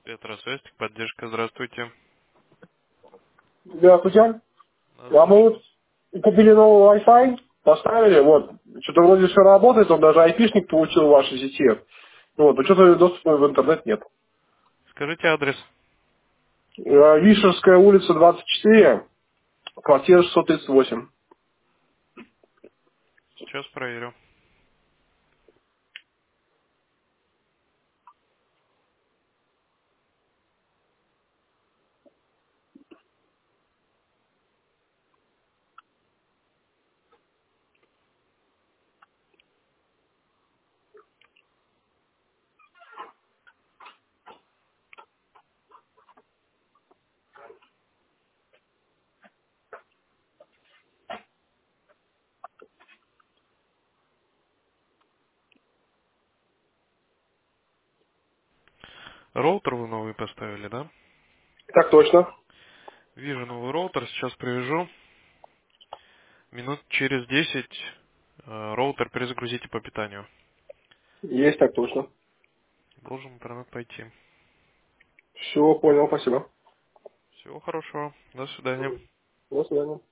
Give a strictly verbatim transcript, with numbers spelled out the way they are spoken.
Петросвязь, поддержка, здравствуйте. Здравствуйте. Да, А мы слушаю вот вас. купили новый Wi-Fi, поставили, вот. Что-то вроде все работает, он даже айпишник получил в вашей сети. Вот, но что-то доступа в интернет нет. Скажите адрес. Э, Вишерская улица, двадцать четыре, квартира шестьсот тридцать восемь. Сейчас проверю. Роутер вы новый поставили, да? Так точно. Вижу новый роутер, сейчас привяжу. Минут через десять э, роутер перезагрузите по питанию. Есть, так точно. Должен интернет пойти. Все, понял, спасибо. Всего хорошего. До свидания. До свидания.